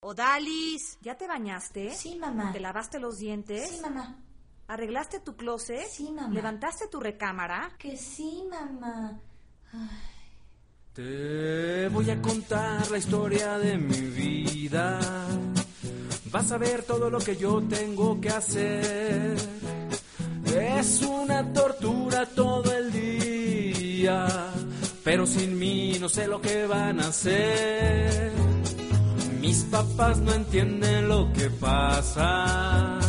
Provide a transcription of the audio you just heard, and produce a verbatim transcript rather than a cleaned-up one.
Odalis, ¿ya te bañaste? Sí, mamá. ¿Te lavaste los dientes? Sí, mamá. ¿Arreglaste tu closet? Sí, mamá. ¿Levantaste tu recámara? Que sí, mamá. Ay. Te voy a contar la historia de mi vida. Vas a ver todo lo que yo tengo que hacer. Es una tortura todo el día, pero sin mí no sé lo que van a hacer. Mis papás no entienden lo que pasa.